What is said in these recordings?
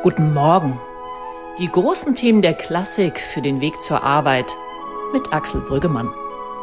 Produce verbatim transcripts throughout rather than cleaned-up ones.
Guten Morgen. Die großen Themen der Klassik für den Weg zur Arbeit mit Axel Brüggemann.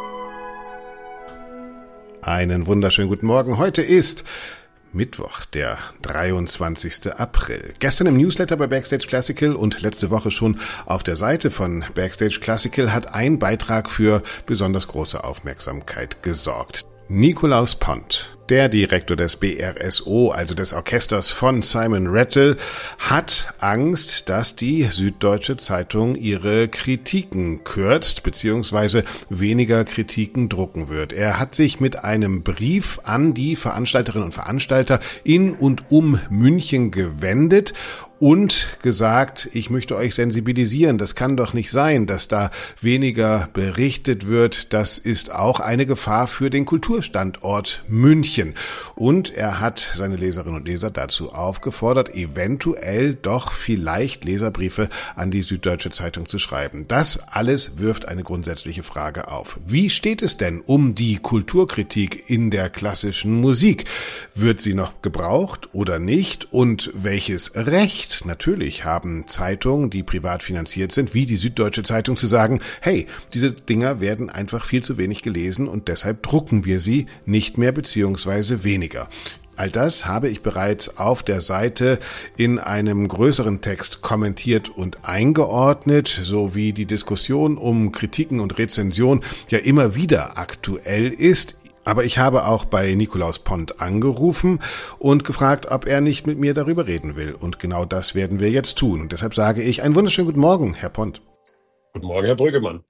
Einen wunderschönen guten Morgen. Heute ist Mittwoch, der dreiundzwanzigster April. Gestern im Newsletter bei Backstage Classical und letzte Woche schon auf der Seite von Backstage Classical hat ein Beitrag für besonders große Aufmerksamkeit gesorgt. Nikolaus Pont, der Direktor des B R S O, also des Orchesters von Simon Rattle, hat Angst, dass die Süddeutsche Zeitung ihre Kritiken kürzt bzw. weniger Kritiken drucken wird. Er hat sich mit einem Brief an die Veranstalterinnen und Veranstalter in und um München gewendet und gesagt, ich möchte euch sensibilisieren, das kann doch nicht sein, dass da weniger berichtet wird, das ist auch eine Gefahr für den Kulturstandort München. Und er hat seine Leserinnen und Leser dazu aufgefordert, eventuell doch vielleicht Leserbriefe an die Süddeutsche Zeitung zu schreiben. Das alles wirft eine grundsätzliche Frage auf. Wie steht es denn um die Kulturkritik in der klassischen Musik? Wird sie noch gebraucht oder nicht? Und welches Recht natürlich haben Zeitungen, die privat finanziert sind, wie die Süddeutsche Zeitung, zu sagen, hey, diese Dinger werden einfach viel zu wenig gelesen und deshalb drucken wir sie nicht mehr beziehungsweise weniger. All das habe ich bereits auf der Seite in einem größeren Text kommentiert und eingeordnet, sowie die Diskussion um Kritiken und Rezension ja immer wieder aktuell ist. Aber ich habe auch bei Nikolaus Pont angerufen und gefragt, ob er nicht mit mir darüber reden will. Und genau das werden wir jetzt tun. Und deshalb sage ich einen wunderschönen guten Morgen, Herr Pont. Guten Morgen, Herr Brüggemann.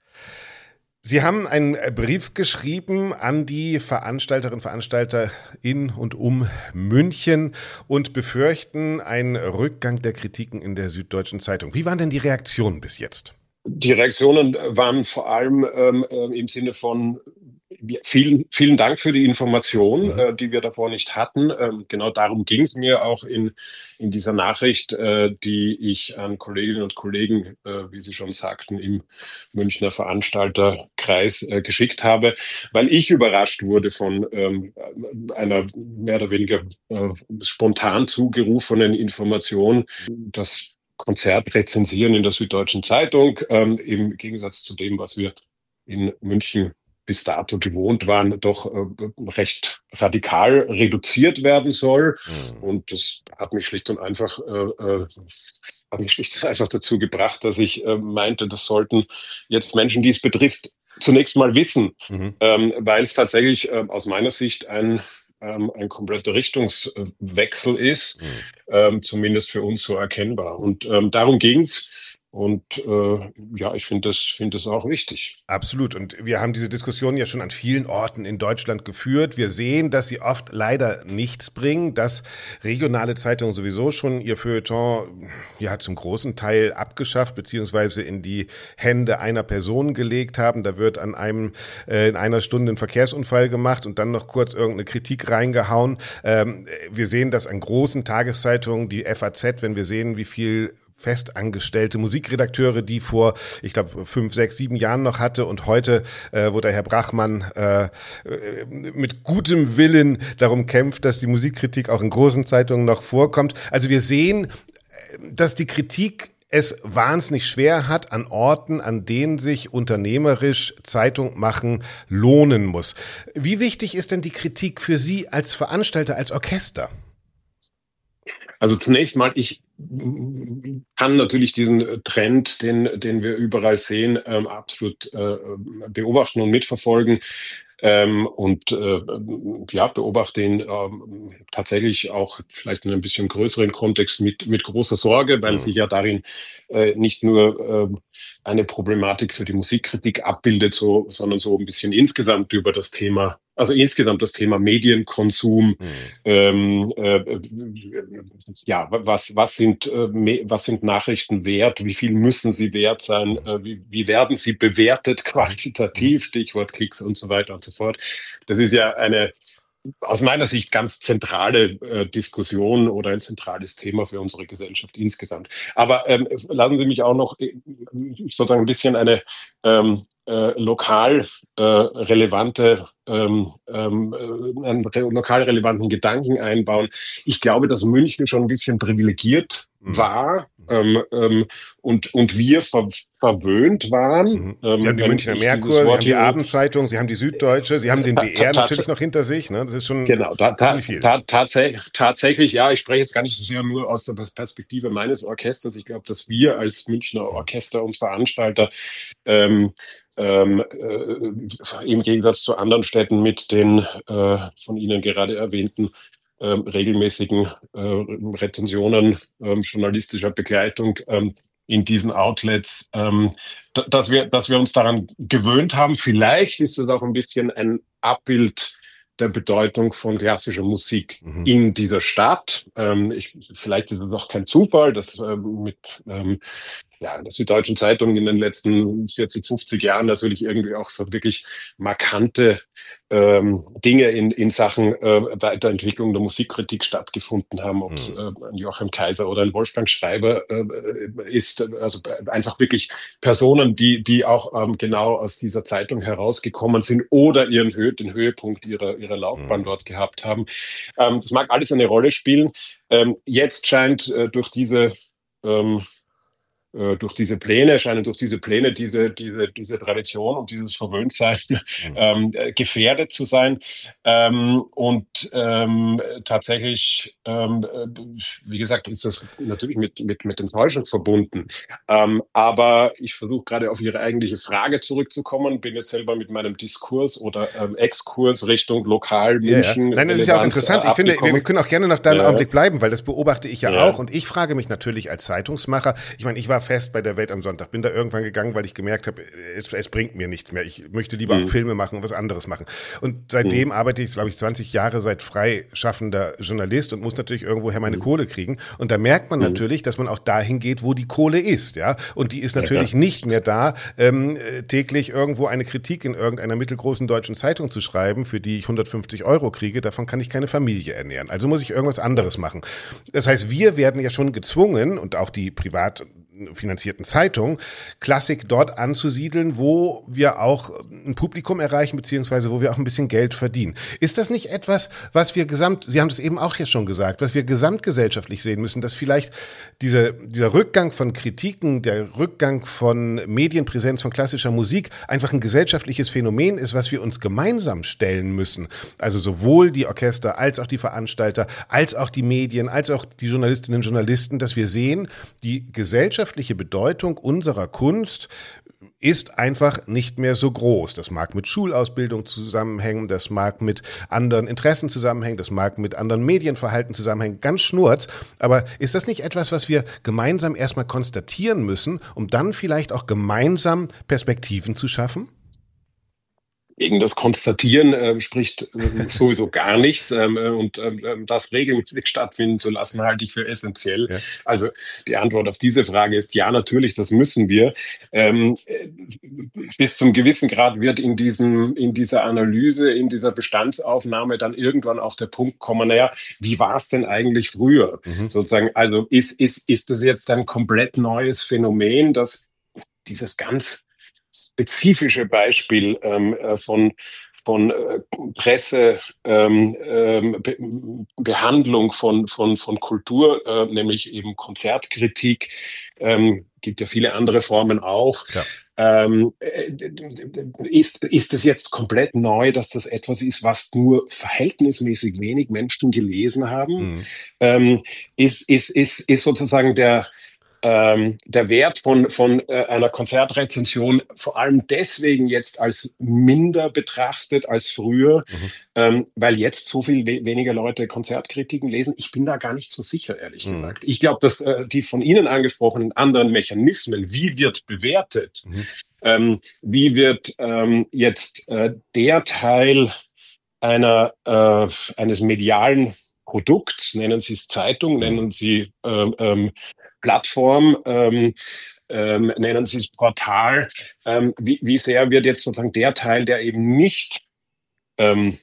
Sie haben einen Brief geschrieben an die Veranstalterinnen und Veranstalter in und um München und befürchten einen Rückgang der Kritiken in der Süddeutschen Zeitung. Wie waren denn die Reaktionen bis jetzt? Die Reaktionen waren vor allem ähm, im Sinne von Vielen, vielen Dank für die Information, mhm. äh, die wir davor nicht hatten. Ähm, genau darum ging es mir auch in, in dieser Nachricht, äh, die ich an Kolleginnen und Kollegen, äh, wie Sie schon sagten, im Münchner Veranstalterkreis äh, geschickt habe, weil ich überrascht wurde von ähm, einer mehr oder weniger äh, spontan zugerufenen Information, dass Konzert rezensieren in der Süddeutschen Zeitung, ähm, im Gegensatz zu dem, was wir in München bis dato gewohnt waren, doch äh, recht radikal reduziert werden soll. Mhm. Und das hat mich schlicht und einfach, äh, äh, hat mich schlicht und einfach dazu gebracht, dass ich äh, meinte, das sollten jetzt Menschen, die es betrifft, zunächst mal wissen, mhm. ähm, weil es tatsächlich äh, aus meiner Sicht ein ähm, ein kompletter Richtungswechsel ist, mhm. ähm, zumindest für uns so erkennbar. Und ähm, darum ging's. Und äh, ja, ich finde das, finde das auch wichtig. Absolut. Und wir haben diese Diskussion ja schon an vielen Orten in Deutschland geführt. Wir sehen, dass sie oft leider nichts bringen, dass regionale Zeitungen sowieso schon ihr Feuilleton ja zum großen Teil abgeschafft beziehungsweise in die Hände einer Person gelegt haben. Da wird an einem äh, in einer Stunde ein Verkehrsunfall gemacht und dann noch kurz irgendeine Kritik reingehauen. Ähm, wir sehen das an großen Tageszeitungen, die F A Z, wenn wir sehen, wie viel festangestellte Musikredakteure, die vor, ich glaube, fünf, sechs, sieben Jahren noch hatte und heute, äh, wo der Herr Brachmann äh, mit gutem Willen darum kämpft, dass die Musikkritik auch in großen Zeitungen noch vorkommt. Also wir sehen, dass die Kritik es wahnsinnig schwer hat an Orten, an denen sich unternehmerisch Zeitung machen lohnen muss. Wie wichtig ist denn die Kritik für Sie als Veranstalter, als Orchester? Also zunächst mal, ich kann natürlich diesen Trend, den, den wir überall sehen, ähm, absolut äh, beobachten und mitverfolgen. Ähm, und äh, ja, beobachte ihn ähm, tatsächlich auch vielleicht in einem bisschen größeren Kontext mit mit großer Sorge, weil mhm. sich ja darin äh, nicht nur äh, eine Problematik für die Musikkritik abbildet, so, sondern so ein bisschen insgesamt über das Thema, also insgesamt das Thema Medienkonsum. Mhm. Ähm, äh, ja, was was sind äh, was sind Nachrichten wert? Wie viel müssen sie wert sein? Äh, wie, wie werden sie bewertet qualitativ? Stichwort Klicks und so weiter und so fort. Das ist ja eine aus meiner Sicht ganz zentrale äh, Diskussion oder ein zentrales Thema für unsere Gesellschaft insgesamt. Aber ähm, lassen Sie mich auch noch äh, sozusagen ein bisschen eine ähm, äh, lokal äh, relevante, ähm, ähm, äh, einen re- lokal relevanten Gedanken einbauen. Ich glaube, dass München schon ein bisschen privilegiert Mhm. war ähm, ähm, und, und wir ver verwöhnt waren. Mhm. Sie haben Ähm, die wenn Münchner ich dieses Merkur, Sie Wort haben die hier Abendzeitung, Sie haben die Süddeutsche, Sie haben den ta- B R ta- natürlich noch hinter sich. Ne? Das ist schon Genau, ta ta ziemlich viel. ta tatsächlich, tatsächlich, ja, ich spreche jetzt gar nicht so sehr nur aus der Perspektive meines Orchesters. Ich glaube, dass wir als Münchner Mhm. Orchester und Veranstalter ähm, ähm, äh, im Gegensatz zu anderen Städten mit den äh, von Ihnen gerade erwähnten ähm, regelmäßigen äh, Rezensionen ähm, journalistischer Begleitung ähm, in diesen Outlets, ähm, d- dass wir, dass wir uns daran gewöhnt haben. Vielleicht ist es auch ein bisschen ein Abbild der Bedeutung von klassischer Musik Mhm. in dieser Stadt. Ähm, ich, vielleicht ist es auch kein Zufall, dass ähm, mit ähm, ja, in der Süddeutschen Zeitung in den letzten vierzig, fünfzig Jahren natürlich irgendwie auch so wirklich markante ähm, Dinge in, in Sachen äh, Weiterentwicklung der Musikkritik stattgefunden haben, ob es Mhm. äh, ein Joachim Kaiser oder ein Wolfgang Schreiber äh, ist. Also einfach wirklich Personen, die, die auch ähm, genau aus dieser Zeitung herausgekommen sind oder ihren Hö den Höhepunkt ihrer, ihrer Laufbahn Mhm. dort gehabt haben. Ähm, das mag alles eine Rolle spielen. Ähm, jetzt scheint äh, durch diese ähm, äh, durch diese Pläne, scheinen durch diese Pläne diese, diese, diese Tradition und dieses Verwöhntsein Mhm. ähm, äh, gefährdet zu sein. Ähm, und ähm, tatsächlich, ähm, äh, wie gesagt, ist das natürlich mit, mit, mit Enttäuschung verbunden. Ähm, aber ich versuche gerade auf Ihre eigentliche Frage zurückzukommen, bin jetzt selber mit meinem Diskurs oder ähm, Exkurs Richtung lokal Ja, ja. München Nein, es ist ja auch Relevanz äh, interessant. Ich finde, wir, wir abgekommen. können auch gerne noch da einen Ja, Augenblick bleiben, weil das beobachte ich ja auch. ja. Und ich frage mich natürlich als Zeitungsmacher, ich meine, ich war fest bei der Welt am Sonntag, bin da irgendwann gegangen, weil ich gemerkt habe, es, es bringt mir nichts mehr. Ich möchte lieber auch Hm, Filme machen und was anderes machen. Und hm, seitdem arbeite ich, glaube ich, zwanzig Jahre seit freischaffender Journalist und muss natürlich irgendwoher meine hm, Kohle kriegen. Und da merkt man hm. natürlich, dass man auch dahin geht, wo die Kohle ist, ja. Und die ist Ja, klar. natürlich nicht mehr da, ähm, äh, täglich irgendwo eine Kritik in irgendeiner mittelgroßen deutschen Zeitung zu schreiben, für die ich hundertfünfzig Euro kriege. Davon kann ich keine Familie ernähren. Also muss ich irgendwas anderes machen. Das heißt, wir werden ja schon gezwungen und auch die privat finanzierten Zeitungen, Klassik dort anzusiedeln, wo wir auch ein Publikum erreichen, beziehungsweise wo wir auch ein bisschen Geld verdienen. Ist das nicht etwas, was wir gesamt, Sie haben das eben auch jetzt schon gesagt, was wir gesamtgesellschaftlich sehen müssen, dass vielleicht diese, dieser Rückgang von Kritiken, der Rückgang von Medienpräsenz von klassischer Musik einfach ein gesellschaftliches Phänomen ist, was wir uns gemeinsam stellen müssen? Also sowohl die Orchester als auch die Veranstalter, als auch die Medien, als auch die Journalistinnen und Journalisten, dass wir sehen, die Gesellschaft Bedeutung unserer Kunst ist einfach nicht mehr so groß. Das mag mit Schulausbildung zusammenhängen, das mag mit anderen Interessen zusammenhängen, das mag mit anderen Medienverhalten zusammenhängen, ganz schnurz. Aber ist das nicht etwas, was wir gemeinsam erstmal konstatieren müssen, um dann vielleicht auch gemeinsam Perspektiven zu schaffen? Gegen das Konstatieren äh, spricht äh, sowieso gar nichts. Ähm, äh, und ähm, das regelmäßig stattfinden zu lassen, halte ich für essentiell. Ja. Also die Antwort auf diese Frage ist ja, natürlich, das müssen wir. Ähm, äh, bis zum gewissen Grad wird in diesem, in dieser Analyse, in dieser Bestandsaufnahme dann irgendwann auf der Punkt kommen, naja, wie war es denn eigentlich früher? Mhm. Sozusagen, also ist, ist, ist das jetzt ein komplett neues Phänomen, dass dieses ganz spezifische Beispiel ähm, von, von äh, Presse, ähm, ähm, Be Behandlung von, von, von Kultur, äh, nämlich eben Konzertkritik, ähm, gibt ja viele andere Formen auch. Ja. Ähm, ist, ist es jetzt komplett neu, dass das etwas ist, was nur verhältnismäßig wenig Menschen gelesen haben? Mhm. Ähm, ist, ist, ist, ist sozusagen der Ähm, der Wert von, von äh, einer Konzertrezension vor allem deswegen jetzt als minder betrachtet als früher, Mhm. ähm, weil jetzt so viel we weniger Leute Konzertkritiken lesen. Ich bin da gar nicht so sicher, ehrlich Mhm. gesagt. Ich glaube, dass äh, die von Ihnen angesprochenen anderen Mechanismen, wie wird bewertet, Mhm. ähm, wie wird ähm, jetzt äh, der Teil einer, äh, eines medialen Produkts, nennen Sie es Zeitung, Mhm. nennen Sie ähm, ähm, Plattform, ähm, ähm, nennen Sie es Portal, ähm, wie, wie sehr wird jetzt sozusagen der Teil, der eben nicht ähm,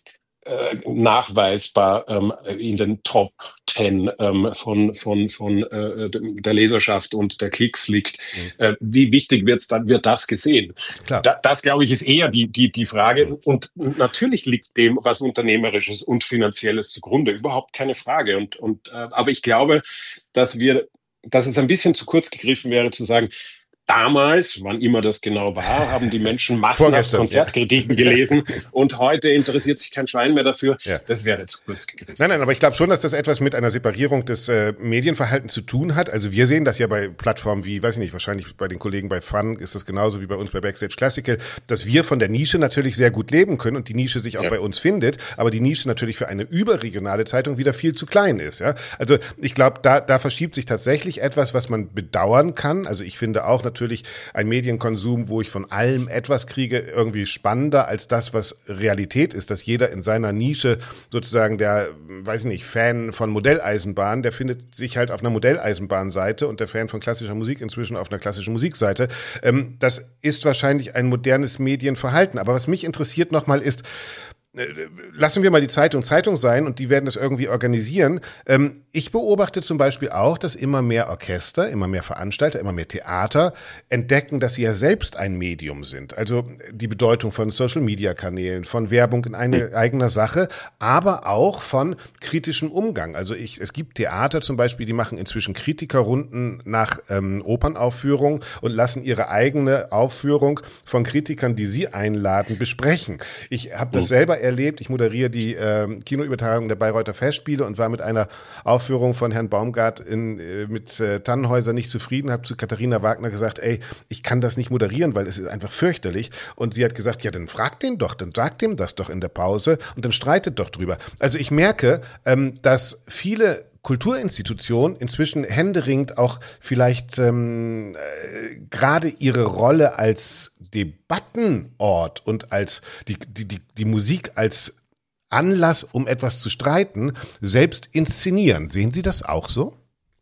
äh, nachweisbar ähm, in den Top Ten ähm, von von von äh, der Leserschaft und der Klicks liegt. Mhm. Äh, wie wichtig wird's dann wird das gesehen? Klar. Da, das glaube ich ist eher die die die Frage. Mhm. Und natürlich liegt dem was Unternehmerisches und Finanzielles zugrunde, überhaupt keine Frage. Und und äh, aber ich glaube, dass wir dass es ein bisschen zu kurz gegriffen wäre zu sagen, damals, wann immer das genau war, haben die Menschen massenhaft Konzertkritiken ja. gelesen und heute interessiert sich kein Schwein mehr dafür. Ja. Das wäre zu kurz gegriffen. Nein, nein, aber ich glaube schon, dass das etwas mit einer Separierung des äh, Medienverhaltens zu tun hat. Also wir sehen das ja bei Plattformen wie, weiß ich nicht, wahrscheinlich bei den Kollegen bei Fun ist das genauso wie bei uns bei Backstage Classical, dass wir von der Nische natürlich sehr gut leben können und die Nische sich auch ja. bei uns findet, aber die Nische natürlich für eine überregionale Zeitung wieder viel zu klein ist. Ja, also ich glaube, da da verschiebt sich tatsächlich etwas, was man bedauern kann. Also ich finde auch natürlich ein Medienkonsum, wo ich von allem etwas kriege, irgendwie spannender als das, was Realität ist, dass jeder in seiner Nische sozusagen der, weiß ich nicht, Fan von Modelleisenbahn, der findet sich halt auf einer Modelleisenbahnseite und der Fan von klassischer Musik inzwischen auf einer klassischen Musikseite. Ähm, das ist wahrscheinlich ein modernes Medienverhalten. Aber was mich interessiert nochmal ist, lassen wir mal die Zeitung Zeitung sein und die werden das irgendwie organisieren. Ähm, ich beobachte zum Beispiel auch, dass immer mehr Orchester, immer mehr Veranstalter, immer mehr Theater entdecken, dass sie ja selbst ein Medium sind. Also die Bedeutung von Social-Media-Kanälen, von Werbung in eine, eigener Sache, aber auch von kritischem Umgang. Also ich, es gibt Theater zum Beispiel, die machen inzwischen Kritikerrunden nach ähm, Opernaufführungen und lassen ihre eigene Aufführung von Kritikern, die sie einladen, besprechen. Ich habe das selber erlebt. Ich moderiere die äh, Kinoübertragung der Bayreuther Festspiele und war mit einer Aufführung von Herrn Baumgart in, äh, mit äh, Tannenhäuser nicht zufrieden, habe zu Katharina Wagner gesagt, ey, ich kann das nicht moderieren, weil es ist einfach fürchterlich. Und sie hat gesagt, ja, dann frag den doch, dann sag dem das doch in der Pause und dann streitet doch drüber. Also ich merke, ähm, dass viele Kulturinstitutionen inzwischen händeringend auch vielleicht ähm, äh, gerade ihre Rolle als Debattenort und als die, die, die, die Musik als Anlass, um etwas zu streiten, selbst inszenieren. Sehen Sie das auch so?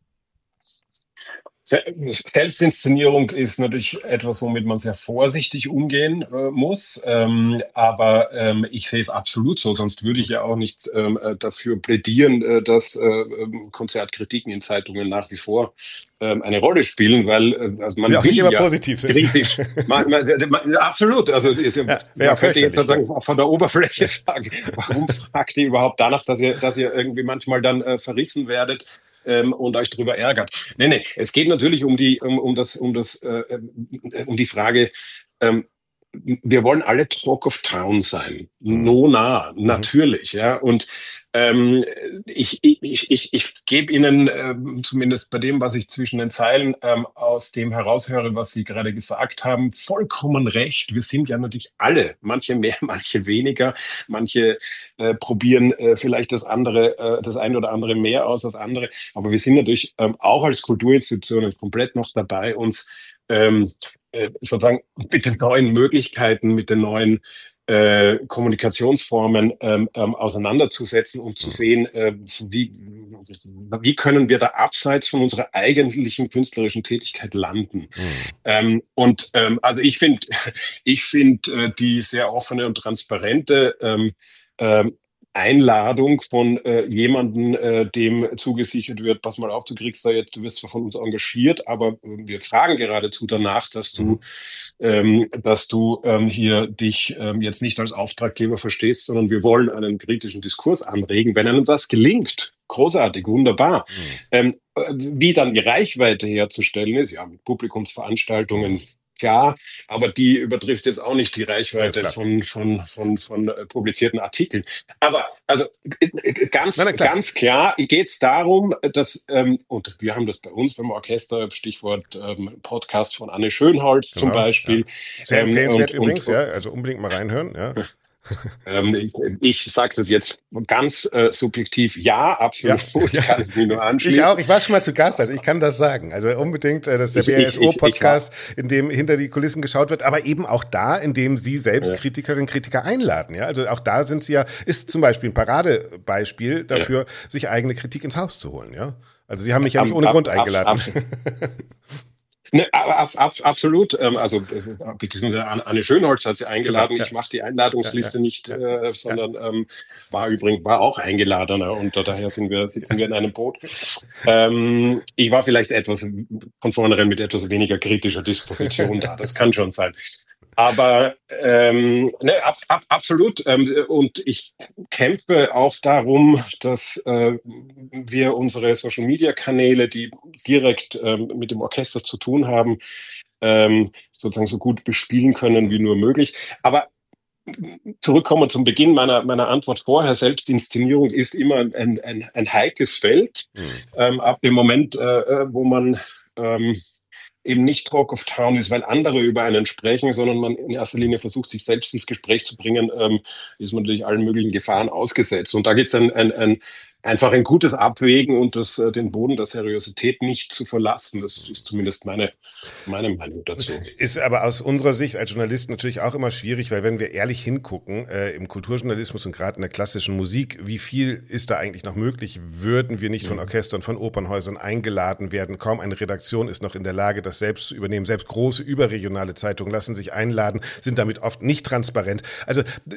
Selbstinszenierung ist natürlich etwas, womit man sehr vorsichtig umgehen äh, muss, ähm, aber ähm, ich sehe es absolut so, sonst würde ich ja auch nicht ähm, dafür plädieren, äh, dass äh, Konzertkritiken in Zeitungen nach wie vor ähm, eine Rolle spielen, weil äh, also man ja, will immer ja positiv sind. Kritisch, man, man, man, absolut, also ist ja, ja, man ja, könnte jetzt sozusagen von der Oberfläche sagen, warum fragt ihr überhaupt danach, dass ihr, dass ihr irgendwie manchmal dann äh, verrissen werdet Ähm, und euch darüber ärgert. Nee, nee, es geht natürlich um die, um, um das, um das, äh, um die Frage, ähm, wir wollen alle Talk of Town sein. Mhm. No, nah, natürlich, mhm. ja. Und ähm, ich, ich, ich, ich gebe Ihnen äh, zumindest bei dem, was ich zwischen den Zeilen ähm, aus dem heraushöre, was Sie gerade gesagt haben, vollkommen recht. Wir sind ja natürlich alle, manche mehr, manche weniger, manche äh, probieren äh, vielleicht das andere, äh, das eine oder andere mehr aus als andere. Aber wir sind natürlich ähm, auch als Kulturinstitutionen komplett noch dabei, uns ähm, äh, sozusagen mit den neuen Möglichkeiten, mit den neuen Äh, Kommunikationsformen ähm, ähm, auseinanderzusetzen, um zu sehen, äh, wie, wie können wir da abseits von unserer eigentlichen künstlerischen Tätigkeit landen. Mhm. Ähm, und ähm, also ich finde, ich finde äh, die sehr offene und transparente ähm, ähm, Einladung von äh, jemanden, äh, dem zugesichert wird, pass mal auf, du kriegst da jetzt, du wirst zwar von uns engagiert, aber äh, wir fragen geradezu danach, dass du, ähm, dass du ähm, hier dich ähm, jetzt nicht als Auftraggeber verstehst, sondern wir wollen einen kritischen Diskurs anregen. Wenn einem das gelingt, großartig, wunderbar. Mhm. Ähm, wie dann die Reichweite herzustellen ist, ja, mit Publikumsveranstaltungen, klar, aber die übertrifft jetzt auch nicht die Reichweite von, von, von, von äh, publizierten Artikeln. Aber also äh, ganz, Nein, klar. ganz klar geht es darum, dass, ähm, und wir haben das bei uns beim Orchester, Stichwort ähm, Podcast von Anne Schönholz genau, zum Beispiel. Ja. Sehr empfehlenswert ähm, und, übrigens, und, ja, also unbedingt mal reinhören, ja. ähm, ich ich sage das jetzt ganz äh, subjektiv, ja, absolut, ja, kann ja. ich mir nur anschließen. Ich auch, ich war schon mal zu Gast, also ich kann das sagen. Also unbedingt, äh, das ist der B R S O-Podcast, in dem hinter die Kulissen geschaut wird, aber eben auch da, in dem Sie selbst ja. Kritikerinnen und Kritiker einladen. Ja, also auch da sind Sie ja, ist zum Beispiel ein Paradebeispiel dafür, ja. sich eigene Kritik ins Haus zu holen. Ja, also Sie haben mich ja, ja nicht ohne ab, Grund ab, eingeladen. Ab, Ne, ab, ab, absolut. Ähm, also Anne Schönholz hat sie eingeladen. Ja, ja. Ich mache die Einladungsliste ja, ja, nicht, ja, äh, sondern ähm, war übrigens war auch Eingeladener und daher sind wir sitzen wir in einem Boot. Ähm, ich war vielleicht etwas von vornherein mit etwas weniger kritischer Disposition da. Das kann schon sein. Aber ähm, ne, ab, ab, absolut. Ähm, und ich kämpfe auch darum, dass äh, wir unsere Social-Media-Kanäle, die direkt ähm, mit dem Orchester zu tun haben, ähm, sozusagen so gut bespielen können wie nur möglich. Aber zurückkommen zum Beginn meiner, meiner Antwort vorher. Selbstinszenierung ist immer ein, ein, ein heikles Feld. Mhm. Ähm, ab dem Moment, äh, wo man ähm, eben nicht Talk of Town ist, weil andere über einen sprechen, sondern man in erster Linie versucht, sich selbst ins Gespräch zu bringen, ähm, ist man natürlich allen möglichen Gefahren ausgesetzt. Und da gibt es ein, ein, ein, einfach ein gutes Abwägen und das, äh, den Boden der Seriosität nicht zu verlassen. Das ist zumindest meine, meine Meinung dazu. Ist aber aus unserer Sicht als Journalist natürlich auch immer schwierig, weil wenn wir ehrlich hingucken, äh, im Kulturjournalismus und gerade in der klassischen Musik, wie viel ist da eigentlich noch möglich? Würden wir nicht von Orchestern, von Opernhäusern eingeladen werden? Kaum eine Redaktion ist noch in der Lage, das selbst zu übernehmen. Selbst große überregionale Zeitungen lassen sich einladen, sind damit oft nicht transparent. Also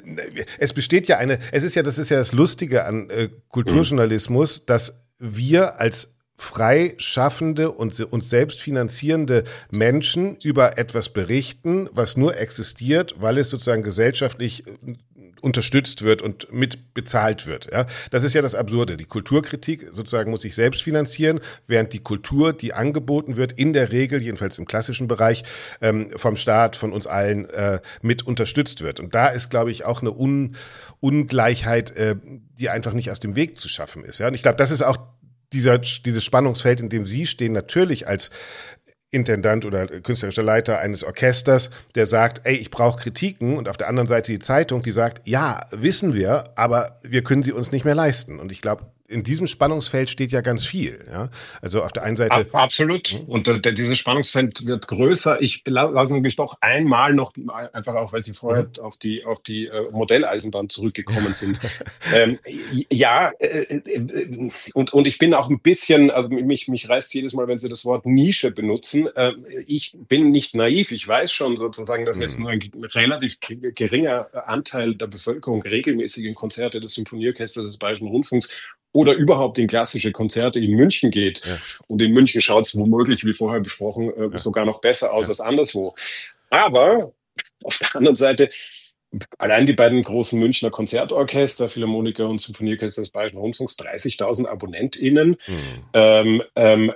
es besteht ja eine, es ist ja, das ist ja das Lustige an äh, Kulturjournalismus, dass wir als frei schaffende und uns selbst finanzierende Menschen über etwas berichten, was nur existiert, weil es sozusagen gesellschaftlich unterstützt wird und mit bezahlt wird. Ja, das ist ja das Absurde. Die Kulturkritik sozusagen muss sich selbst finanzieren, während die Kultur, die angeboten wird, in der Regel, jedenfalls im klassischen Bereich, ähm, vom Staat, von uns allen äh, mit unterstützt wird. Und da ist, glaube ich, auch eine Un- Ungleichheit, äh, die einfach nicht aus dem Weg zu schaffen ist. Ja, und ich glaube, das ist auch dieser, dieses Spannungsfeld, in dem Sie stehen, natürlich als Intendant oder künstlerischer Leiter eines Orchesters, der sagt, ey, ich brauche Kritiken, und auf der anderen Seite die Zeitung, die sagt, ja, wissen wir, aber wir können sie uns nicht mehr leisten. Und ich glaube, in diesem Spannungsfeld steht ja ganz viel. Ja? Also auf der einen Seite... Absolut. Und äh, dieses Spannungsfeld wird größer. Ich lasse mich doch einmal noch, einfach auch, weil Sie vorher mhm. auf die, auf die äh, Modelleisenbahn zurückgekommen sind. ähm, ja, äh, und, und ich bin auch ein bisschen, also mich, mich reißt jedes Mal, wenn Sie das Wort Nische benutzen. Äh, ich bin nicht naiv. Ich weiß schon sozusagen, dass mhm. jetzt nur ein relativ geringer Anteil der Bevölkerung regelmäßig in Konzerte des Symphonieorchesters des Bayerischen Rundfunks oder überhaupt in klassische Konzerte in München geht. Ja. Und in München schaut es womöglich, wie vorher besprochen, äh, ja. sogar noch besser aus ja. als anderswo. Aber auf der anderen Seite, allein die beiden großen Münchner Konzertorchester, Philharmoniker und Symphonieorchester des Bayerischen Rundfunks, dreißigtausend AbonnentInnen. Mhm. Ähm, ähm,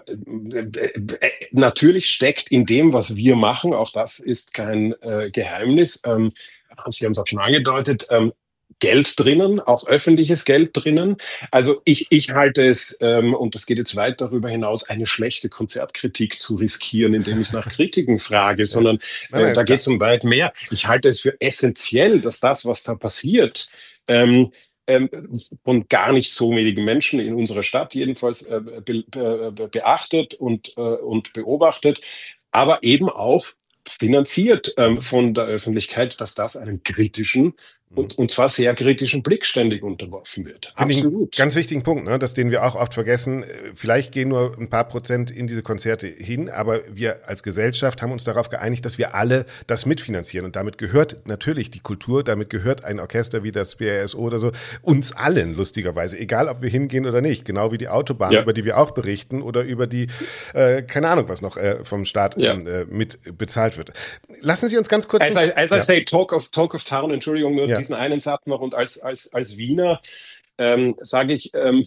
äh, natürlich steckt in dem, was wir machen, auch das ist kein äh, Geheimnis, ähm, Sie haben es auch schon angedeutet, ähm, Geld drinnen, auch öffentliches Geld drinnen. Also ich, ich halte es, ähm, und das geht jetzt weit darüber hinaus, eine schlechte Konzertkritik zu riskieren, indem ich nach Kritiken frage, sondern äh, da geht es um weit mehr. Ich halte es für essentiell, dass das, was da passiert, ähm, ähm, von gar nicht so wenigen Menschen in unserer Stadt jedenfalls äh, be, be, beachtet und, äh, und beobachtet, aber eben auch finanziert ähm, von der Öffentlichkeit, dass das einen kritischen Und, und zwar sehr kritischen Blick ständig unterworfen wird. Finde Absolut. Ich einen ganz wichtigen Punkt, ne, das den wir auch oft vergessen. Vielleicht gehen nur ein paar Prozent in diese Konzerte hin, aber wir als Gesellschaft haben uns darauf geeinigt, dass wir alle das mitfinanzieren. Und damit gehört natürlich die Kultur, damit gehört ein Orchester wie das B R S O oder so, uns allen lustigerweise, egal ob wir hingehen oder nicht. Genau wie die Autobahn, ja. über die wir auch berichten oder über die, äh, keine Ahnung, was noch äh, vom Staat ja. äh, mit bezahlt wird. Lassen Sie uns ganz kurz... As I, as I ja. say, talk of, talk of town, Entschuldigung, nur ja. diesen einen Satz noch, und als, als, als Wiener ähm, sage ich, ähm,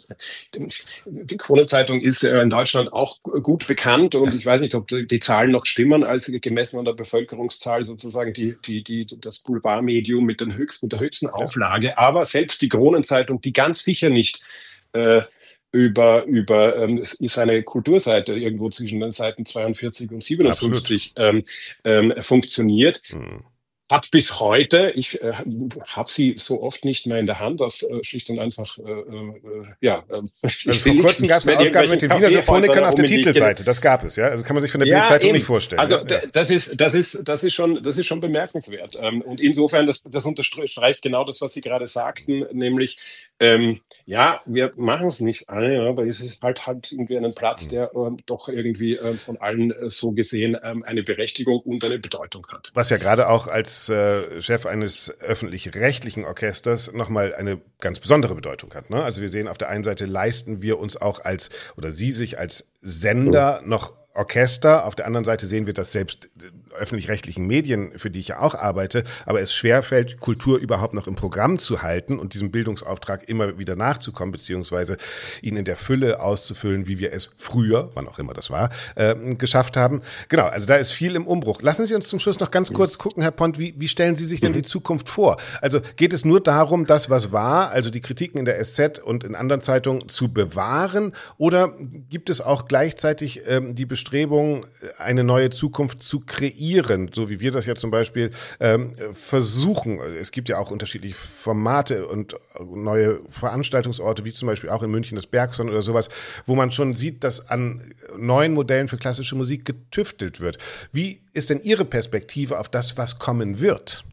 die Krone-Zeitung ist äh, in Deutschland auch gut bekannt, und ich weiß nicht, ob die, die Zahlen noch stimmen, als gemessen an der Bevölkerungszahl sozusagen die, die, die, das Boulevardmedium mit, den höchsten, mit der höchsten Auflage, aber selbst die Kronenzeitung, die ganz sicher nicht äh, über, über ähm, es ist eine Kulturseite irgendwo zwischen den Seiten zweiundvierzig und siebenundfünfzig ähm, ähm, funktioniert. Hm. hat bis heute, ich äh, habe sie so oft nicht mehr in der Hand, das äh, schlicht und einfach, äh, äh, ja. Äh, also vor kurzem gab es eine Ausgabe mit den Wiener Symphonikern auf der Titelseite, das gab es, ja? Also kann man sich von der ja, Bild-Zeitung nicht vorstellen. Also ja? das ist, das ist, das ist schon, das ist schon bemerkenswert. Und insofern, das, das unterstreicht genau das, was Sie gerade sagten, nämlich, ähm, ja, wir machen es nicht alle, aber es ist halt halt irgendwie einen Platz, der ähm, doch irgendwie ähm, von allen äh, so gesehen ähm, eine Berechtigung und eine Bedeutung hat. Was ja gerade auch als äh, Chef eines öffentlich-rechtlichen Orchesters nochmal eine ganz besondere Bedeutung hat. Ne? Also wir sehen, auf der einen Seite leisten wir uns auch als, oder Sie sich als Sender noch Orchester. Auf der anderen Seite sehen wir, dass selbst öffentlich-rechtlichen Medien, für die ich ja auch arbeite, aber es schwerfällt, Kultur überhaupt noch im Programm zu halten und diesem Bildungsauftrag immer wieder nachzukommen, beziehungsweise ihn in der Fülle auszufüllen, wie wir es früher, wann auch immer das war, äh, geschafft haben. Genau, also da ist viel im Umbruch. Lassen Sie uns zum Schluss noch ganz kurz gucken, Herr Pont, wie, wie stellen Sie sich denn die Zukunft vor? Also geht es nur darum, das, was war, also die Kritiken in der S Z und in anderen Zeitungen zu bewahren, oder gibt es auch gleichzeitig ähm, die Bestrebung, eine neue Zukunft zu kreieren, so wie wir das ja zum Beispiel ähm, versuchen. Es gibt ja auch unterschiedliche Formate und neue Veranstaltungsorte, wie zum Beispiel auch in München das Bergson oder sowas, wo man schon sieht, dass an neuen Modellen für klassische Musik getüftelt wird. Wie ist denn Ihre Perspektive auf das, was kommen wird?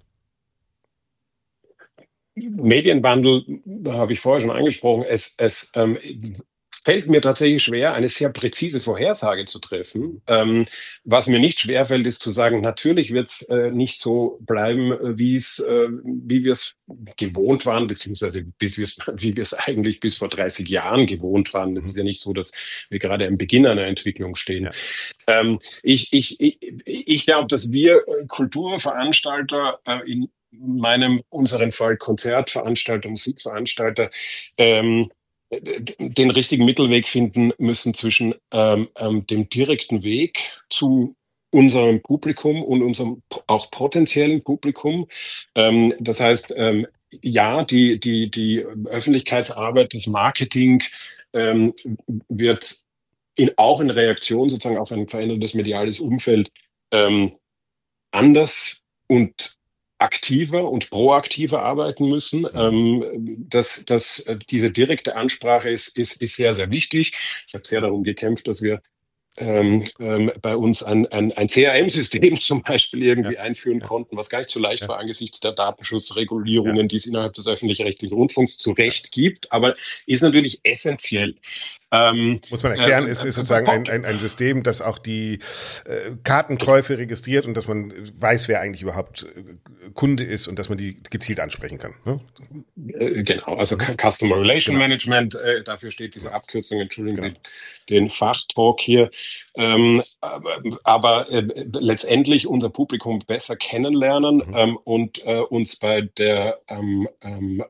Medienwandel, da habe ich vorher schon angesprochen, es, es ähm, fällt mir tatsächlich schwer, eine sehr präzise Vorhersage zu treffen. Ähm, was mir nicht schwerfällt, ist zu sagen, natürlich wird es äh, nicht so bleiben, wie es, äh, wie wir es gewohnt waren, beziehungsweise bis wir's, wie wir es eigentlich bis vor dreißig Jahren gewohnt waren. Es ist ja nicht so, dass wir gerade am Beginn einer Entwicklung stehen. Ja. Ähm, ich ich, ich, ich glaube, dass wir Kulturveranstalter äh, in meinem, unseren Fall Konzertveranstalter, Musikveranstalter, ähm, den richtigen Mittelweg finden müssen zwischen ähm, ähm, dem direkten Weg zu unserem Publikum und unserem auch potenziellen Publikum. Ähm, das heißt, ähm, ja, die, die, die Öffentlichkeitsarbeit, das Marketing ähm, wird in, auch in Reaktion sozusagen auf ein verändertes mediales Umfeld ähm, anders und aktiver und proaktiver arbeiten müssen. Ähm, dass, dass diese direkte Ansprache ist, ist, ist sehr, sehr wichtig. Ich habe sehr darum gekämpft, dass wir ähm, ähm, bei uns ein, ein, ein C R M-System zum Beispiel irgendwie ja. einführen ja. konnten, was gar nicht so leicht ja. war angesichts der Datenschutzregulierungen, ja. die es innerhalb des öffentlich-rechtlichen Rundfunks zu Recht ja. gibt, aber ist natürlich essentiell. Ähm, Muss man erklären, äh, ist, ist sozusagen ein, ein, ein System, das auch die äh, Kartenkäufe registriert und dass man weiß, wer eigentlich überhaupt äh, Kunde ist und dass man die gezielt ansprechen kann. Ne? Äh, genau, also Customer Relation genau. Management, äh, dafür steht diese Abkürzung, entschuldigen genau. Sie den Fachtalk hier. Ähm, aber aber äh, letztendlich unser Publikum besser kennenlernen mhm. ähm, und äh, uns bei der ähm, ähm,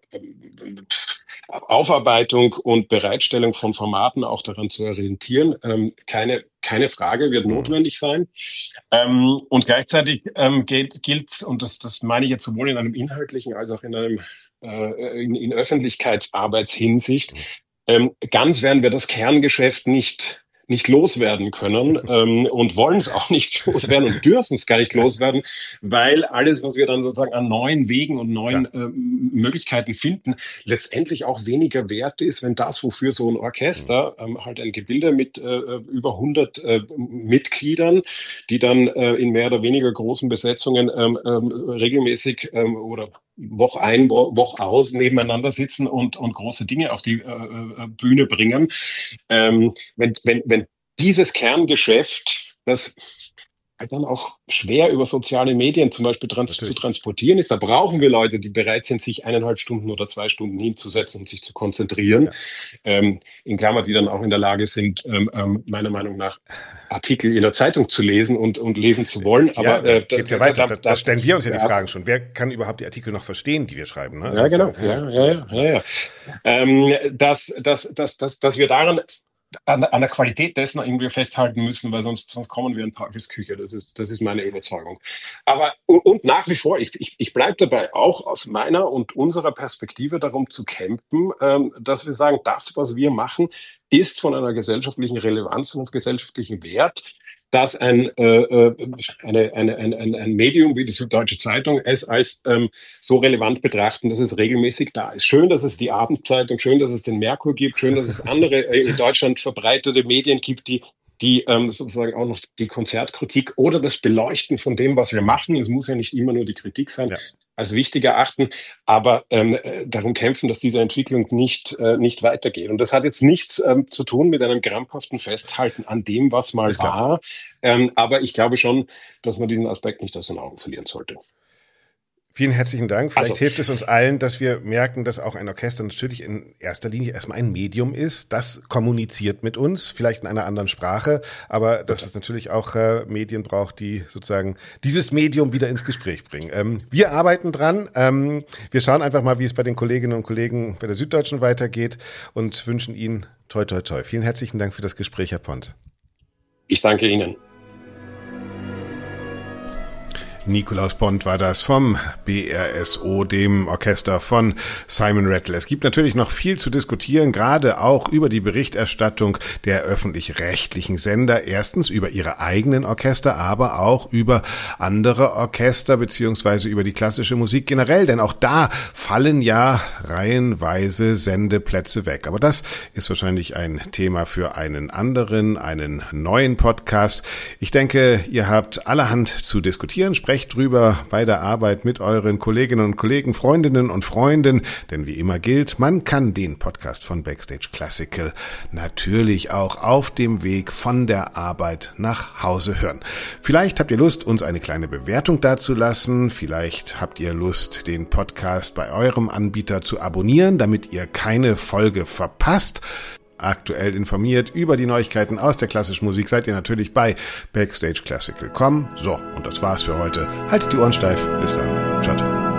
Aufarbeitung und Bereitstellung von Formaten auch daran zu orientieren. Ähm, keine, keine Frage, wird notwendig sein. Ähm, und gleichzeitig ähm, gilt es, und das, das meine ich jetzt sowohl in einem inhaltlichen als auch in einem äh, in, in Öffentlichkeitsarbeitshinsicht, ähm, ganz werden wir das Kerngeschäft nicht nicht loswerden können ähm, und wollen es auch nicht loswerden und dürfen es gar nicht loswerden, weil alles, was wir dann sozusagen an neuen Wegen und neuen ja. ähm, Möglichkeiten finden, letztendlich auch weniger wert ist, wenn das, wofür so ein Orchester ähm, halt ein Gebilde mit äh, über hundert äh, Mitgliedern, die dann äh, in mehr oder weniger großen Besetzungen ähm, ähm, regelmäßig ähm, oder Woche ein, Woche aus nebeneinander sitzen und, und große Dinge auf die äh, Bühne bringen. Ähm, wenn, wenn, wenn dieses Kerngeschäft, das halt dann auch schwer über soziale Medien zum Beispiel trans- zu transportieren ist, da brauchen wir Leute, die bereit sind, sich eineinhalb Stunden oder zwei Stunden hinzusetzen und sich zu konzentrieren. Ja. Ähm, in Klammer, die dann auch in der Lage sind, ähm, ähm, meiner Meinung nach Artikel in der Zeitung zu lesen und, und lesen zu wollen. Aber ja, äh, geht's ja weiter. Da, da, da stellen wir uns ja die Fragen schon. Wer kann überhaupt die Artikel noch verstehen, die wir schreiben? Ne? Ja, genau. Ja, ja, ja, ja, ja. Ähm, dass, dass, dass, dass, dass wir daran an, an der Qualität dessen irgendwie festhalten müssen, weil sonst, sonst kommen wir in Teufelsküche. Das ist, das ist meine Überzeugung. Aber, und, und nach wie vor, ich, ich, ich bleibe dabei, auch aus meiner und unserer Perspektive darum zu kämpfen, ähm, dass wir sagen, das, was wir machen, ist von einer gesellschaftlichen Relevanz und gesellschaftlichen Wert, dass ein, äh, eine, eine, ein, ein Medium wie die Süddeutsche Zeitung es als ähm, so relevant betrachten, dass es regelmäßig da ist. Schön, dass es die Abendzeitung, schön, dass es den Merkur gibt, schön, dass es andere äh, in Deutschland verbreitete Medien gibt, die die ähm, sozusagen auch noch die Konzertkritik oder das Beleuchten von dem, was wir machen, es muss ja nicht immer nur die Kritik sein, ja, als wichtig erachten, aber ähm, darum kämpfen, dass diese Entwicklung nicht, äh, nicht weitergeht. Und das hat jetzt nichts ähm, zu tun mit einem krampfhaften Festhalten an dem, was mal war, ähm, aber ich glaube schon, dass man diesen Aspekt nicht aus den Augen verlieren sollte. Vielen herzlichen Dank. Vielleicht also, hilft es uns allen, dass wir merken, dass auch ein Orchester natürlich in erster Linie erstmal ein Medium ist, das kommuniziert mit uns, vielleicht in einer anderen Sprache, aber dass es natürlich auch äh, Medien braucht, die sozusagen dieses Medium wieder ins Gespräch bringen. Ähm, wir arbeiten dran. Ähm, wir schauen einfach mal, wie es bei den Kolleginnen und Kollegen bei der Süddeutschen weitergeht und wünschen Ihnen toi toi toi. Vielen herzlichen Dank für das Gespräch, Herr Pont. Ich danke Ihnen. Nikolaus Pont war das vom B R S O, dem Orchester von Simon Rattle. Es gibt natürlich noch viel zu diskutieren, gerade auch über die Berichterstattung der öffentlich-rechtlichen Sender. Erstens über ihre eigenen Orchester, aber auch über andere Orchester beziehungsweise über die klassische Musik generell, denn auch da fallen ja reihenweise Sendeplätze weg. Aber das ist wahrscheinlich ein Thema für einen anderen, einen neuen Podcast. Ich denke, ihr habt allerhand zu diskutieren. Sprecht drüber bei der Arbeit mit euren Kolleginnen und Kollegen, Freundinnen und Freunden, denn wie immer gilt, man kann den Podcast von Backstage Classical natürlich auch auf dem Weg von der Arbeit nach Hause hören. Vielleicht habt ihr Lust, uns eine kleine Bewertung dazulassen, vielleicht habt ihr Lust, den Podcast bei eurem Anbieter zu abonnieren, damit ihr keine Folge verpasst. Aktuell informiert über die Neuigkeiten aus der klassischen Musik seid ihr natürlich bei Backstage Classical Punkt com. So, und das war's für heute. Haltet die Ohren steif. Bis dann. Ciao, ciao.